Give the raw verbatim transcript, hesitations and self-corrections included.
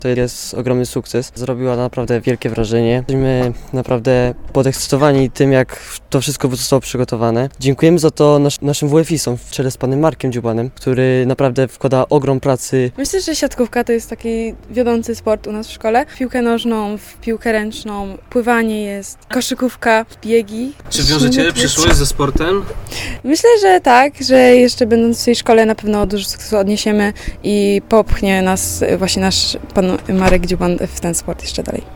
To jest ogromny sukces. Zrobiła naprawdę wielkie wrażenie. Jesteśmy naprawdę podekscytowani tym, jak to wszystko zostało przygotowane. Dziękujemy za to nas, naszym W F I-som w czele z panem Markiem Dziubanem, który naprawdę wkłada ogrom pracy. Myślę, że siatkówka to jest taki wiodący sport u nas w szkole. W piłkę nożną, w piłkę ręczną, pływanie jest, koszykówka, biegi. Czy wiążecie przyszłość ze sportem? Myślę, że tak, że jeszcze będąc w tej szkole na pewno dużo sukcesu odniesiemy i popchnie nas właśnie nasz pan Marek Dziuban w ten sport jeszcze dalej.